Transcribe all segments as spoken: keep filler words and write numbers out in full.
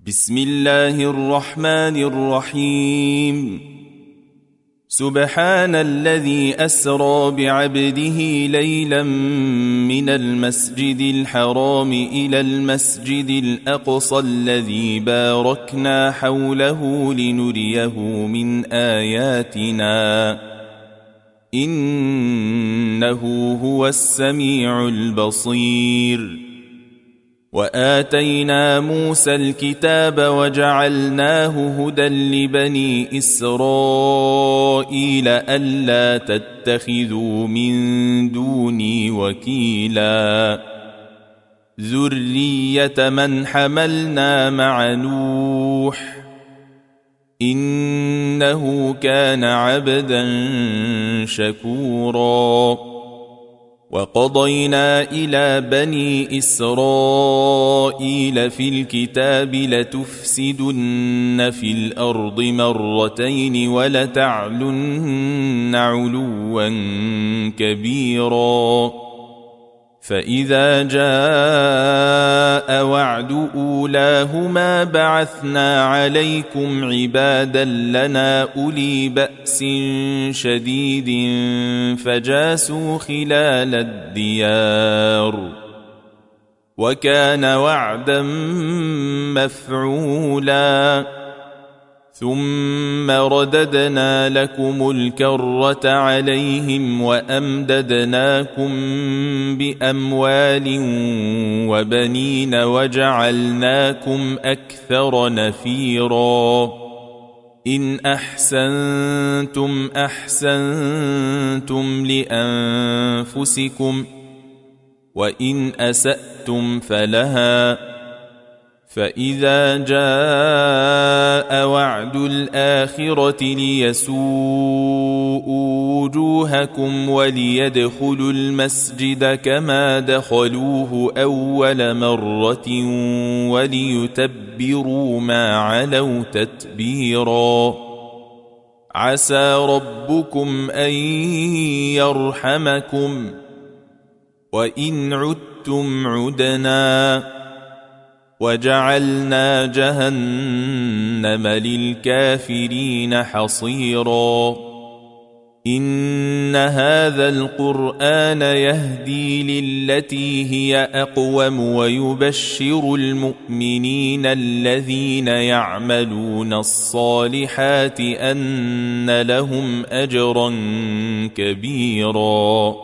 بسم الله الرحمن الرحيم. سبحان الذي أسرى بعبده ليلا من المسجد الحرام إلى المسجد الأقصى الذي باركنا حوله لنريه من آياتنا إنه هو السميع البصير. وآتينا موسى الكتاب وجعلناه هدى لبني إسرائيل ألا تتخذوا من دوني وكيلا ذرية من حملنا مع نوح إنه كان عبدا شكورا. وقضينا إلى بني إسرائيل في الكتاب لتفسدن في الأرض مرتين ولتعلن علوا كبيرا. فإذا جاء وعد أولاهما بعثنا عليكم عبادا لنا أولي بأس شديد فجاسوا خلال الديار وكان وعدا مفعولا. ثم رددنا لكم الكرة عليهم وأمددناكم بأموال وبنين وجعلناكم أكثر نفيرا. إن أحسنتم أحسنتم لأنفسكم وإن أسأتم فلها. فإذا جاء وعد الآخرة ليسوءوا وجوهكم وليدخلوا المسجد كما دخلوه أول مرة وليتبروا ما علوا تتبيرا. عسى ربكم أن يرحمكم وإن عدتم عدنا وجعلنا جهنم للكافرين حصيرا. إن هذا القرآن يهدي للتي هي أقوم ويبشر المؤمنين الذين يعملون الصالحات أن لهم أجرا كبيرا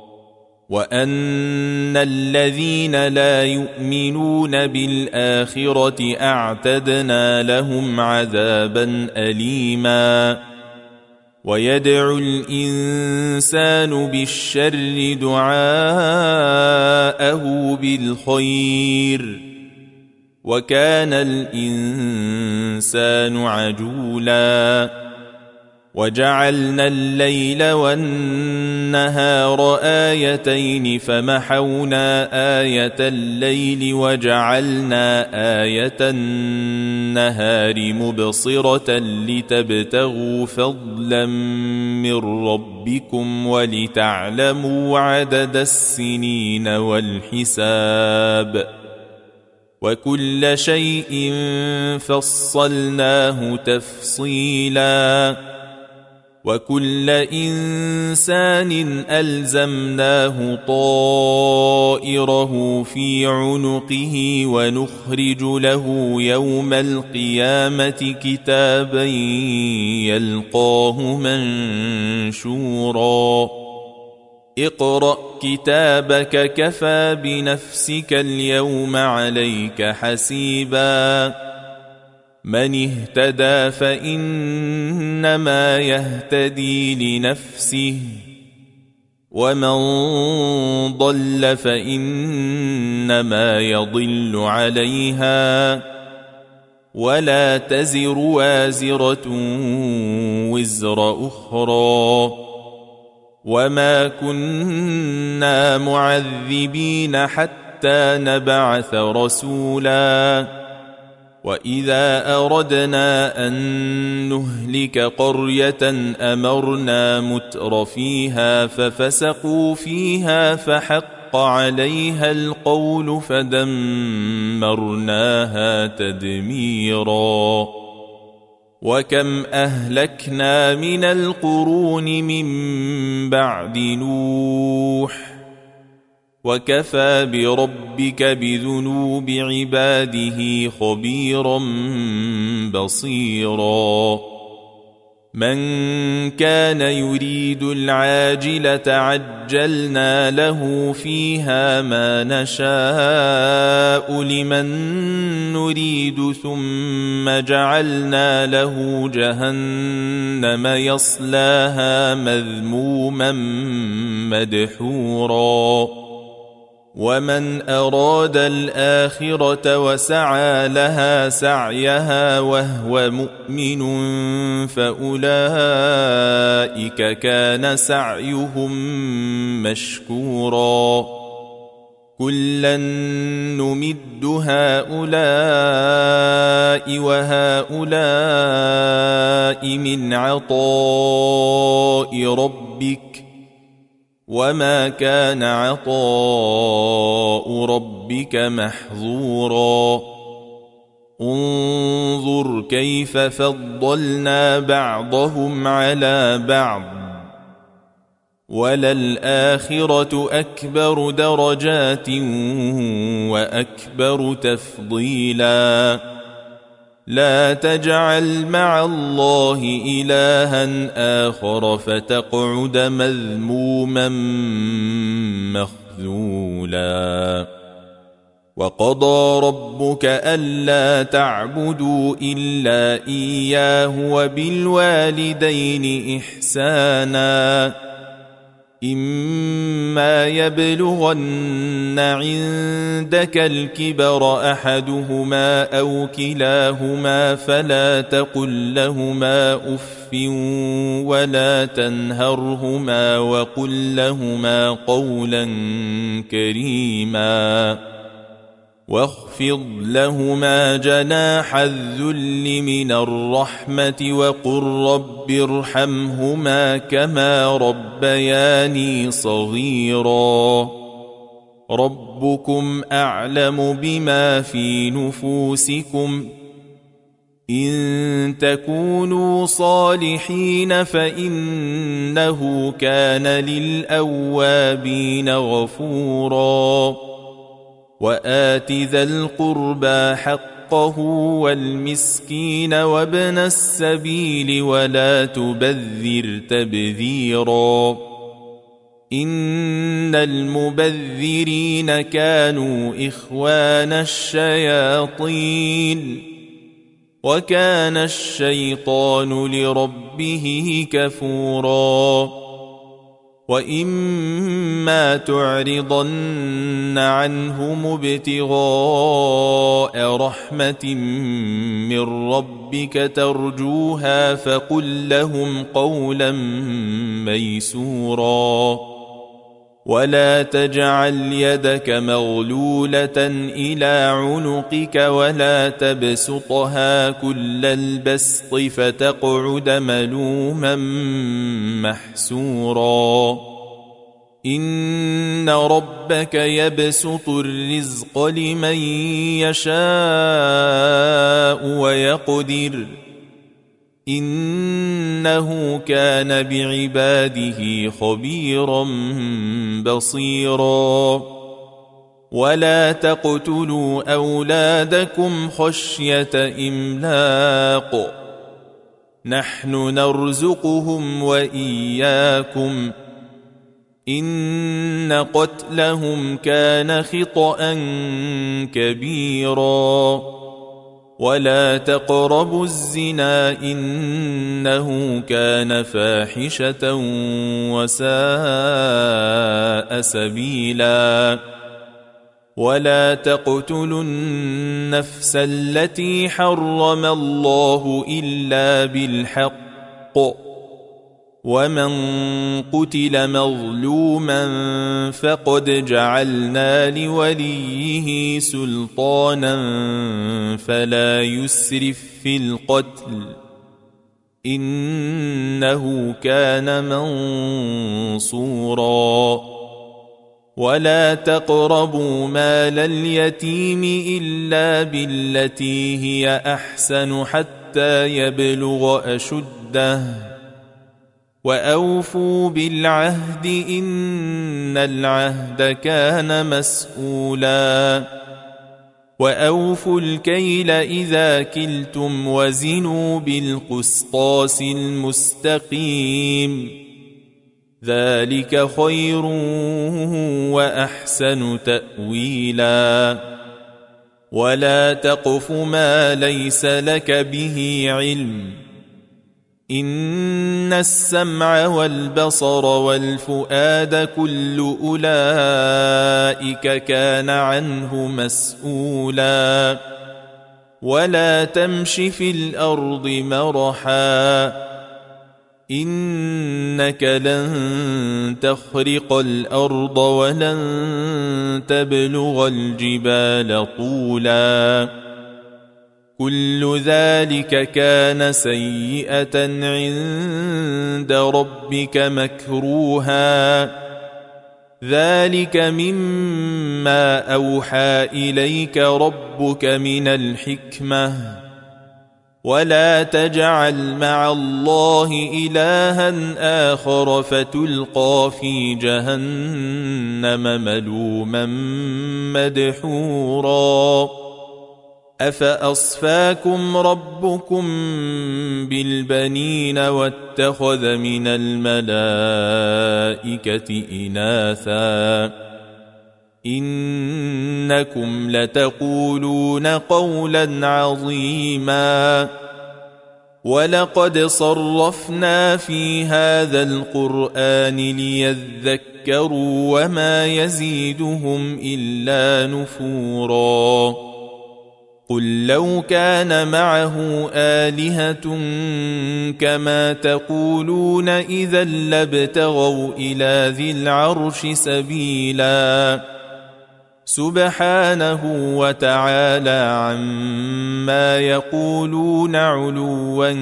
وأن الذين لا يؤمنون بالآخرة أعتدنا لهم عذابا أليما. ويدعو الإنسان بالشر دعاءه بالخير وكان الإنسان عجولا. وجعلنا الليل والنهار آيتين فمحونا آية الليل وجعلنا آية النهار مبصرة لتبتغوا فضلا من ربكم ولتعلموا عدد السنين والحساب وكل شيء فصلناه تفصيلا. وكل إنسان ألزمناه طائره في عنقه ونخرج له يوم القيامة كتابا يلقاه منشورا. اقرأ كتابك كفى بنفسك اليوم عليك حسيبا. من اهتدى فإنما يهتدي لنفسه ومن ضل فإنما يضل عليها ولا تزر وازرة وزر أخرى وما كنا معذبين حتى نبعث رسولا. وإذا أردنا أن نهلك قرية أمرنا متر فيها ففسقوا فيها فحق فحق عليها القول فدمرناها تدميرا وكم أهلكنا من القرون من بعد نوح وكفى بربك بذنوب عباده خبيرا بصيرا من كان يريد العاجلة عجلنا له فيها ما نشاء لمن نريد ثم جعلنا له جهنم يصلاها مذموما مدحورا ومن أراد الآخرة وسعى لها سعيها وهو مؤمن فأولئك كان سعيهم مشكورا كلا نمد هؤلاء وهؤلاء من عطاء ربك وما كان عطاء ربك محظورا انظر كيف فضلنا بعضهم على بعض وللآخرة أكبر درجات وأكبر تفضيلا لا تجعل مع الله إلها آخر فتقعد مذموما مخذولا وقضى ربك ألا تعبدوا إلا إياه وبالوالدين إحسانا إما يبلغن عندك الكبر أحدهما أو كلاهما فلا تقل لهما أف ولا تنهرهما وقل لهما قولا كريما واخفض لهما جناح الذل من الرحمة وقل رب ارحمهما كما ربياني صغيرا ربكم أعلم بما في نفوسكم إن تكونوا صالحين فإنه كان للأوابين غفورا وآت ذا القربى حقه والمسكين وابن السبيل ولا تبذر تبذيرا إن المبذرين كانوا إخوان الشياطين وكان الشيطان لربه كفورا وإما تعرضن عنهم ابتغاء رحمة من ربك ترجوها فقل لهم قولا ميسورا ولا تجعل يدك مغلولة إلى عنقك ولا تبسطها كل البسط فتقعد ملوما محسورا إن ربك يبسط الرزق لمن يشاء ويقدر إنه كان بعباده خبيرا بصيرا ولا تقتلوا أولادكم خشية إملاق نحن نرزقهم وإياكم إن قتلهم كان خطأ كبيرا ولا تقربوا الزنا إنه كان فاحشة وساء سبيلا ولا تقتلوا النفس التي حرم الله إلا بالحق ومن قتل مظلوما فقد جعلنا لوليه سلطانا فلا يسرف في القتل إنه كان منصورا ولا تقربوا مال اليتيم إلا بالتي هي أحسن حتى يبلغ أشده وأوفوا بالعهد إن العهد كان مسؤولا وأوفوا الكيل إذا كلتم وزنوا بالقسطاس المستقيم ذلك خير وأحسن تأويلا ولا تقف ما ليس لك به علم إن السمع والبصر والفؤاد كل أولئك كان عنه مسؤولا ولا تمش في الأرض مرحا إنك لن تخرق الأرض ولن تبلغ الجبال طولا كل ذلك كان سيئة عند ربك مكروها ذلك مما أوحى إليك ربك من الحكمة ولا تجعل مع الله إلها آخر فتلقى في جهنم ملوما مدحورا أفأصفاكم ربكم بالبنين واتخذ من الملائكة إناثا إنكم لتقولون قولا عظيما ولقد صرفنا في هذا القرآن ليذكروا وما يزيدهم إلا نفورا قل لو كان معه آلهة كما تقولون إذا لابتغوا إلى ذي العرش سبيلا سبحانه وتعالى عما يقولون علوا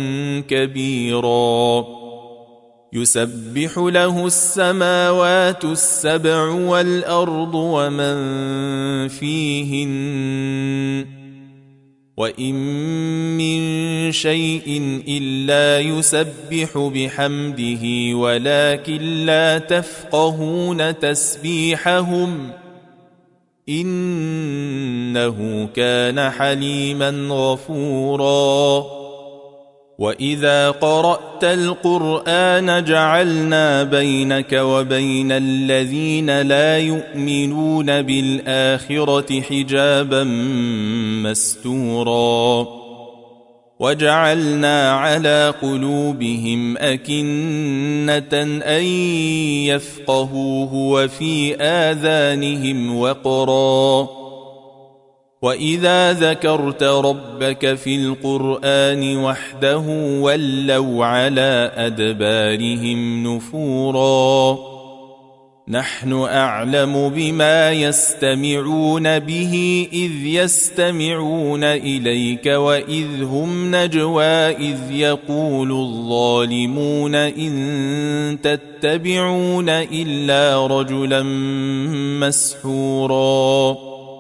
كبيرا يسبح له السماوات السبع والأرض ومن فيهن وإن من شيء إلا يسبح بحمده ولكن لا تفقهون تسبيحهم إنه كان حليما غفورا وإذا قرأت القرآن جعلنا بينك وبين الذين لا يؤمنون بالآخرة حجابا مستورا وجعلنا على قلوبهم أكنة أن يفقهوه وفي آذانهم وقرا وإذا ذكرت ربك في القرآن وحده ولوا على أدبارهم نفورا نحن أعلم بما يستمعون به إذ يستمعون إليك وإذ هم نجوى إذ يقول الظالمون إن تتبعون إلا رجلا مسحورا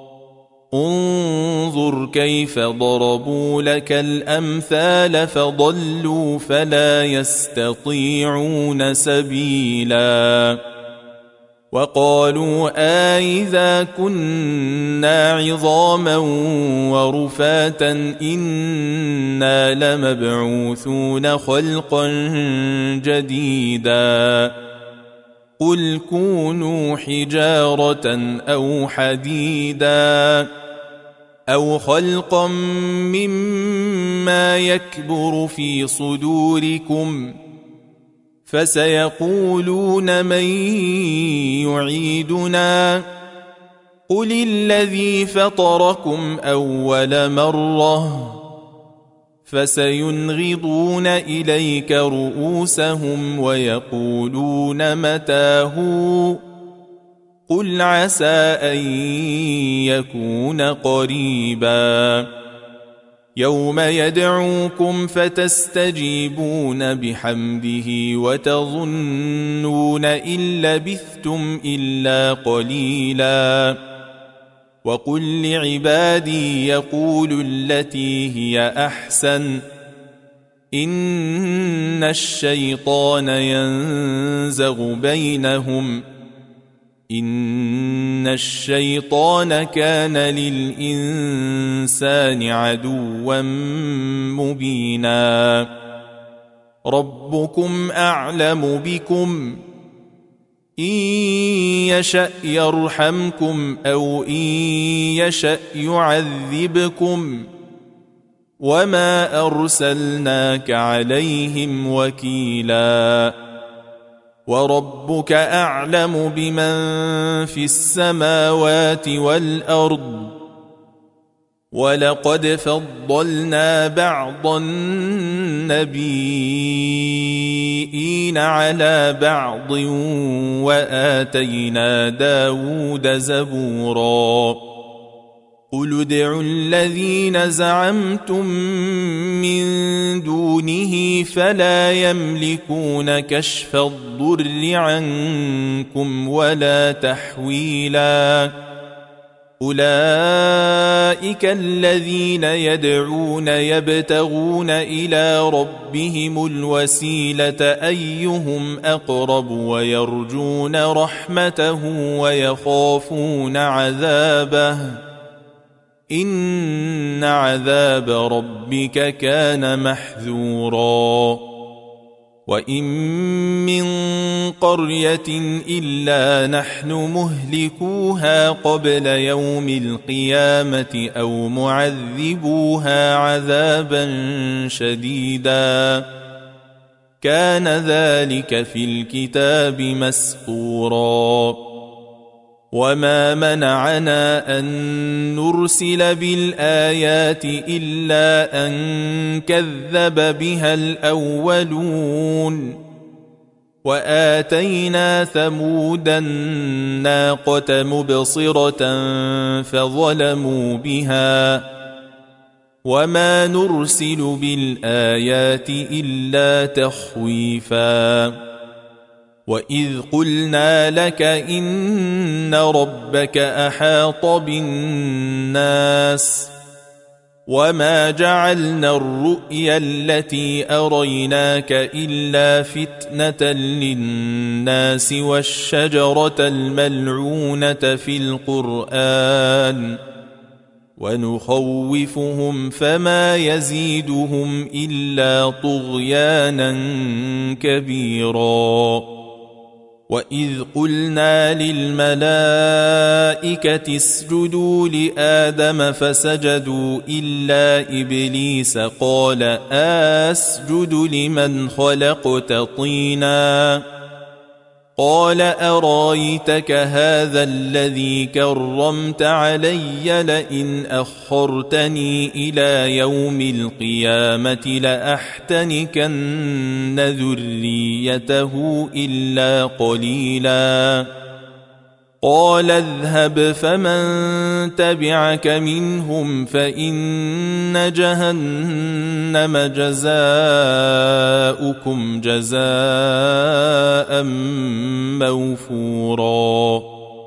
انظر كيف ضربوا لك الأمثال فضلوا فلا يستطيعون سبيلا وقالوا أإذا كنا عظاما ورفاتا إنا لمبعوثون خلقا جديدا قل كونوا حجارة أو حديدا أو خلقا مما يكبر في صدوركم فسيقولون من يعيدنا قل الذي فطركم أول مرة فسينغضون إليك رؤوسهم ويقولون متى هو قل عسى أن يكون قريبا يوم يدعوكم فتستجيبون بحمده وتظنون إن لبثتم إلا قليلا وقل لعبادي يقولوا التي هي أحسن إن الشيطان ينزغ بينهم إن الشيطان كان للإنسان عدوا مبينا ربكم أعلم بكم إن يشأ يرحمكم أو إن يشأ يعذبكم وما أرسلناك عليهم وكيلا وربك أعلم بمن في السماوات والأرض ولقد فضلنا بعض النبيين على بعض وآتينا داود زبورا قل ادعوا الذين زعمتم من دونه فلا يملكون كشف الضر عنكم ولا تحويلا أولئك الذين يدعون يبتغون إلى ربهم الوسيلة أيهم أقرب ويرجون رحمته ويخافون عذابه إن عذاب ربك كان محذورا وإن من قرية إلا نحن مهلكوها قبل يوم القيامة أو معذبوها عذابا شديدا كان ذلك في الكتاب مسطورا وما منعنا أن نرسل بالآيات إلا أن كذب بها الأولون وآتينا ثمود الناقة مبصرة فظلموا بها وما نرسل بالآيات إلا تخويفا وإذ قلنا لك إن ربك أحاط بالناس وما جعلنا الرؤيا التي أريناك إلا فتنة للناس والشجرة الملعونة في القرآن ونخوفهم فما يزيدهم إلا طغيانا كبيرا وإذ قلنا للملائكة اسجدوا لآدم فسجدوا إلا إبليس قال أسجد لمن خلقت طينا قال أرايتك هذا الذي كرمت علي لئن أخرتني إلى يوم القيامة لأحتنكن ذريته إلا قليلا قال اذهب فمن تبعك منهم فإن جهنم جزاؤكم جزاء موفورا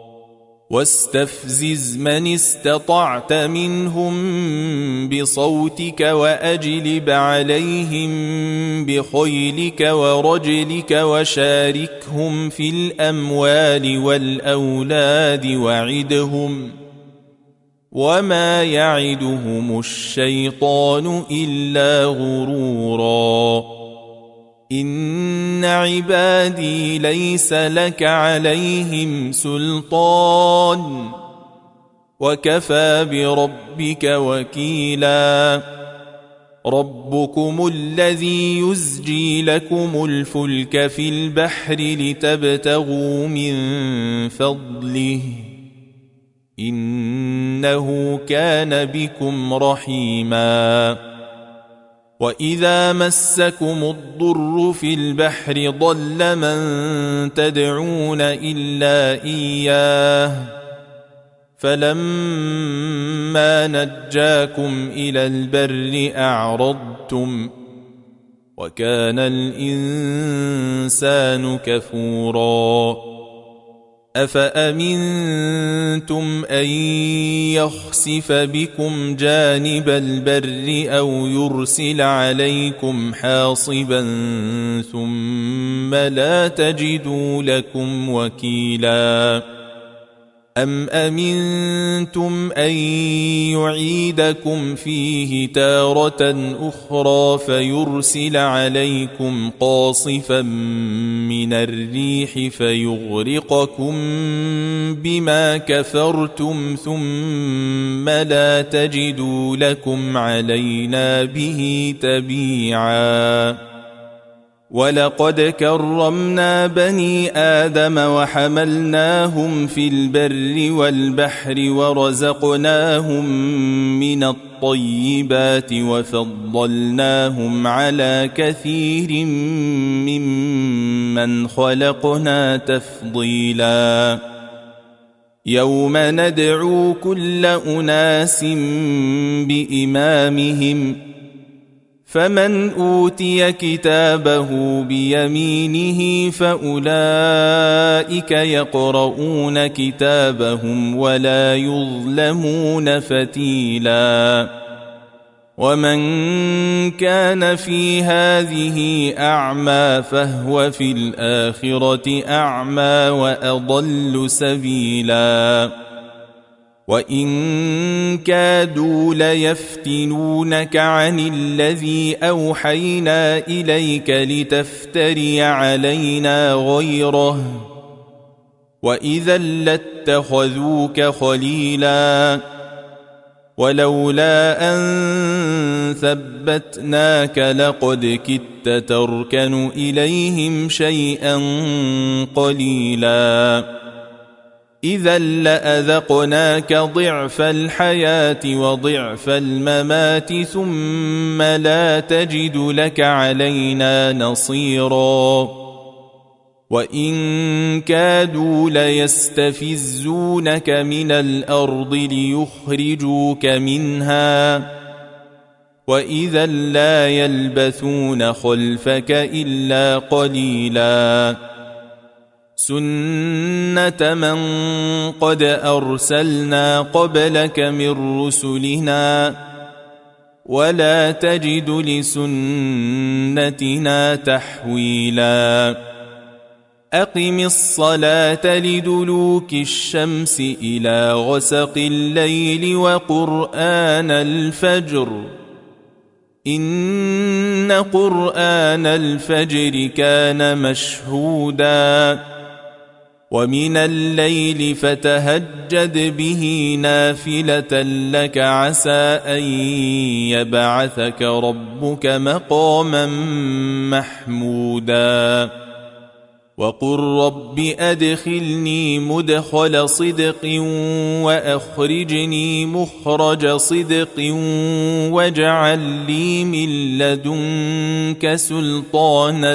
واستفزز من استطعت منهم بصوتك وأجلب عليهم بخيلك ورجلك وشاركهم في الأموال والأولاد وعدهم وما يعدهم الشيطان إلا غرورا إن عبادي ليس لك عليهم سلطان وكفى بربك وكيلا ربكم الذي يزجي لكم الفلك في البحر لتبتغوا من فضله إنه كان بكم رحيما وإذا مسكم الضر في البحر ضل من تدعون إلا إياه فلما نجاكم إلى البر أعرضتم وكان الإنسان كفورا أفأمنتم أن يخسف بكم جانب البر أو يرسل عليكم حاصبا ثم لا تجدوا لكم وكيلا أم أمنتم أن يعيدكم فيه تارة أخرى فيرسل عليكم قاصفا من الريح فيغرقكم بما كفرتم ثم لا تجدوا لكم علينا به تبيعا ولقد كرمنا بني آدم وحملناهم في البر والبحر ورزقناهم من الطيبات وفضلناهم على كثير ممن خلقنا تفضيلا يوم ندعو كل أناس بإمامهم فمن أوتي كتابه بيمينه فأولئك يقرؤون كتابهم ولا يظلمون فتيلا ومن كان في هذه أعمى فهو في الآخرة أعمى وأضل سبيلا وإن كادوا ليفتنونك عن الذي أوحينا إليك لتفتري علينا غيره وإذا لاتخذوك خليلا ولولا أن ثبتناك لقد كدت تركن إليهم شيئا قليلا إذا لأذقناك ضعف الحياة وضعف الممات ثم لا تجد لك علينا نصيرا وإن كادوا ليستفزونك من الأرض ليخرجوك منها وإذا لا يلبثون خلفك إلا قليلا سنة من قد أرسلنا قبلك من رسلنا ولا تجد لسنتنا تحويلا أقم الصلاة لدلوك الشمس إلى غسق الليل وقرآن الفجر إن قرآن الفجر كان مشهودا ومن الليل فتهجد به نافلة لك عسى أن يبعثك ربك مقاما محمودا وقل رب أدخلني مدخل صدق وأخرجني مخرج صدق واجعل لي من لدنك سلطانا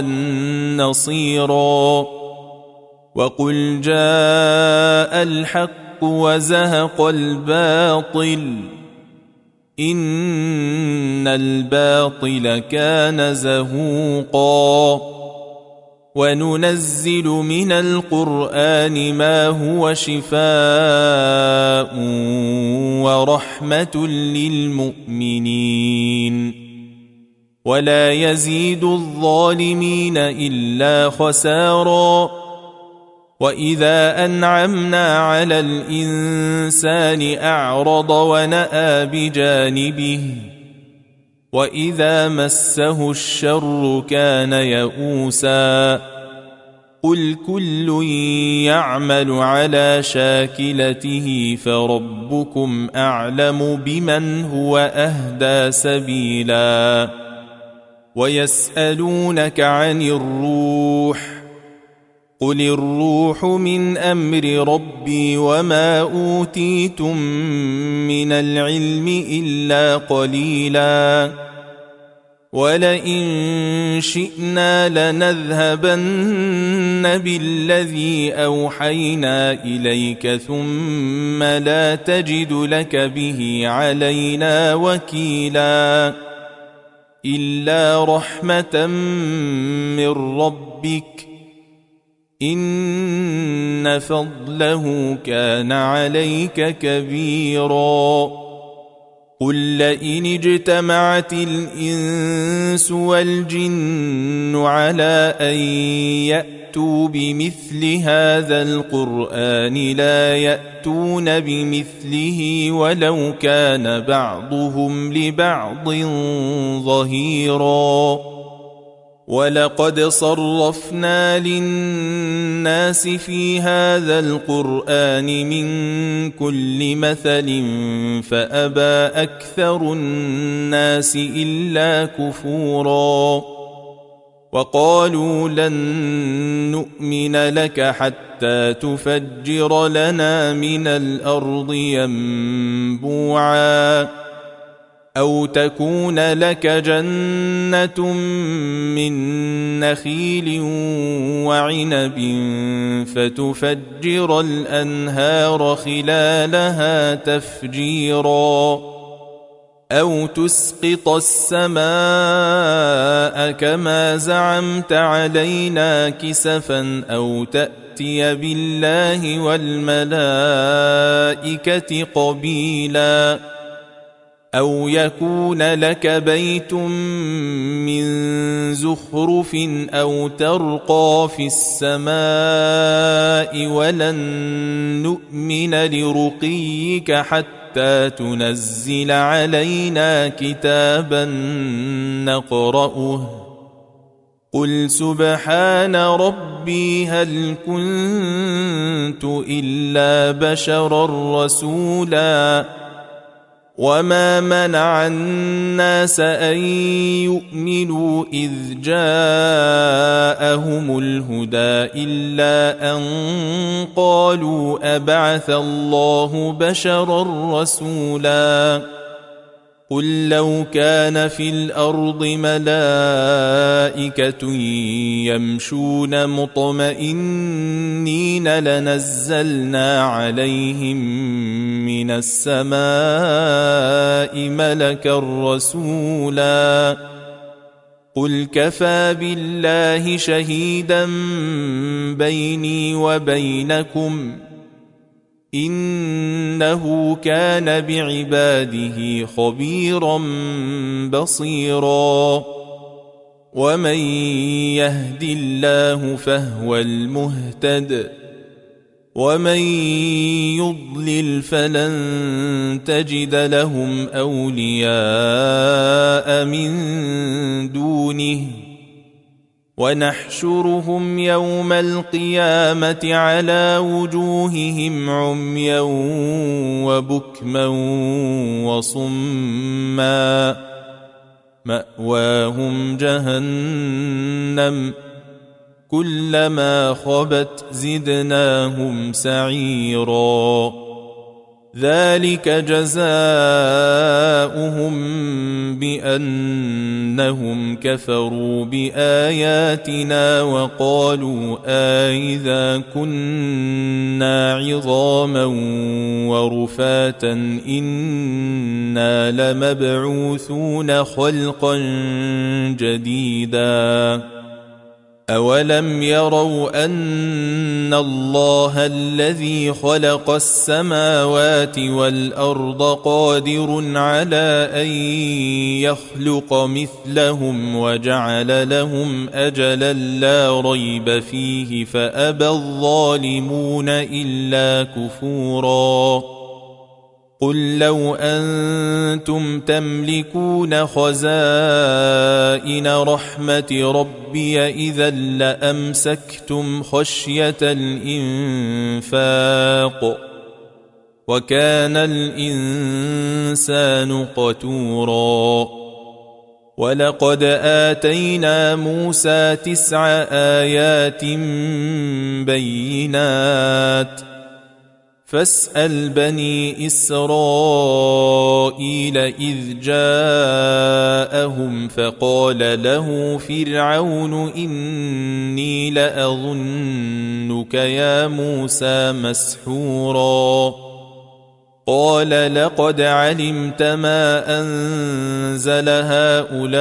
نصيرا وقل جاء الحق وزهق الباطل إن الباطل كان زهوقا وننزل من القرآن ما هو شفاء ورحمة للمؤمنين ولا يزيد الظالمين إلا خسارا وإذا أنعمنا على الإنسان أعرض ونأى بجانبه وإذا مسه الشر كان يئوسا قل كل يعمل على شاكلته فربكم أعلم بمن هو أهدى سبيلا ويسألونك عن الروح قل الروح من أمر ربي وما أوتيتم من العلم إلا قليلا ولئن شئنا لنذهبن بالذي أوحينا إليك ثم لا تجد لك به علينا وكيلا إلا رحمة من ربك إن فضله كان عليك كبيرا قل لئن اجتمعت الإنس والجن على أن يأتوا بمثل هذا القرآن لا يأتون بمثله ولو كان بعضهم لبعض ظهيرا ولقد صرفنا للناس في هذا القرآن من كل مثل فأبى أكثر الناس إلا كفورا وقالوا لن نؤمن لك حتى تفجر لنا من الأرض ينبوعا أو تكون لك جنة من نخيل وعنب فتفجر الأنهار خلالها تفجيرا أو تسقط السماء كما زعمت علينا كسفا أو تأتي بالله والملائكة قبيلا أو يكون لك بيت من زخرف أو ترقى في السماء ولن نؤمن لرقيك حتى تنزل علينا كتابا نقرأه قل سبحان ربي هل كنت إلا بشرا رسولا وما منع الناس أن يؤمنوا إذ جاءهم الهدى إلا أن قالوا أبعث الله بشرا رسولا قل لو كان في الأرض ملائكة يمشون مطمئنين لنزلنا عليهم من السماء ملكا رسولا قل كفى بالله شهيدا بيني وبينكم إنه كان بعباده خبيرا بصيرا ومن يهد الله فهو المهتد ومن يضلل فلن تجد لهم أولياء من دونه ونحشرهم يوم القيامة على وجوههم عميا وبكما وصما مأواهم جهنم كلما خبت زدناهم سعيرا ذلك جزاؤهم بأنهم كفروا بآياتنا وقالوا أإذا كنا عظاما ورفاتا إنا لمبعوثون خلقا جديدا أولم يروا أن الله الذي خلق السماوات والأرض قادر على أن يخلق مثلهم وجعل لهم أجلا لا ريب فيه فأبى الظالمون إلا كفورا قل لو أنتم تملكون خزائن رحمة ربي إذا لأمسكتم خشية الإنفاق وكان الإنسان قتورا ولقد آتينا موسى تسع آيات بينات فاسأل بني إسرائيل إذ جاءهم جاءهم فقال له فرعون إني لأظنك يا موسى مسحورا قال لقد علمت ما أنزل هؤلاء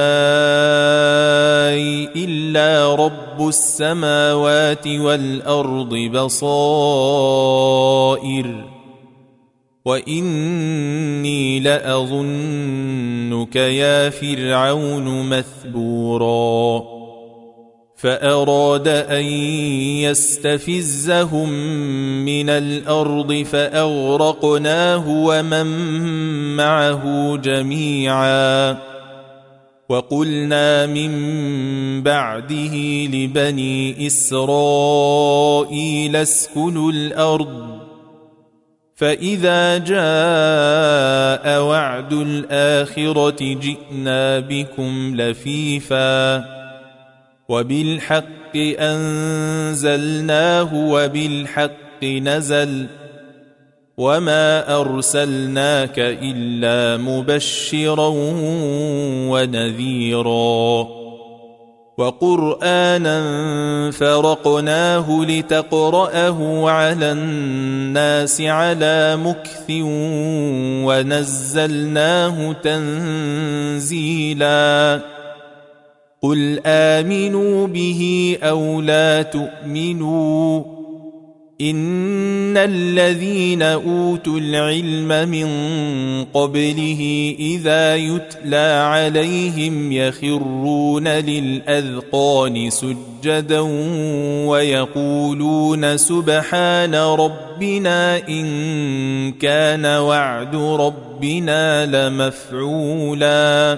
إلا رب السماوات والأرض بصائر وإني لأظنك يا فرعون مثبورا فأراد أن يستفزهم من الأرض فأغرقناه ومن معه جميعا وقلنا من بعده لبني إسرائيل اسكنوا الأرض فإذا جاء وعد الآخرة جئنا بكم لفيفا وبالحق أنزلناه وبالحق نزل وما أرسلناك إلا مبشرا ونذيرا وقرآنا فرقناه لتقرأه على الناس على مكث ونزلناه تنزيلا قل آمنوا به أو لا تؤمنوا إن الذين أوتوا العلم من قبله إذا يتلى عليهم يخرون للأذقان سجدا ويقولون سبحان ربنا إن كان وعد ربنا لمفعولا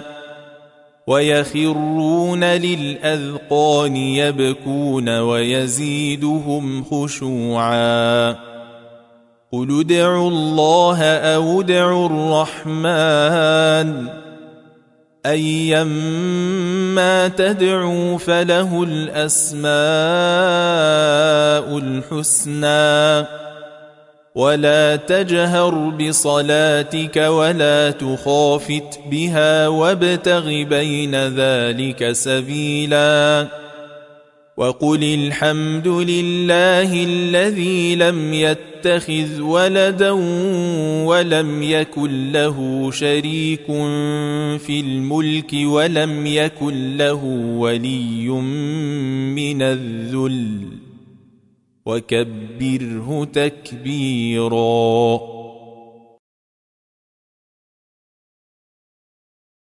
ويخرون للأذقان يبكون ويزيدهم خشوعا قل ادعوا الله أو ادعوا الرحمن أيما تدعوا فله الأسماء الحسنى ولا تجهر بصلاتك ولا تخافت بها وابتغ بين ذلك سبيلا وقل الحمد لله الذي لم يتخذ ولدا ولم يكن له شريك في الملك ولم يكن له ولي من الذل وكبره تكبيرا.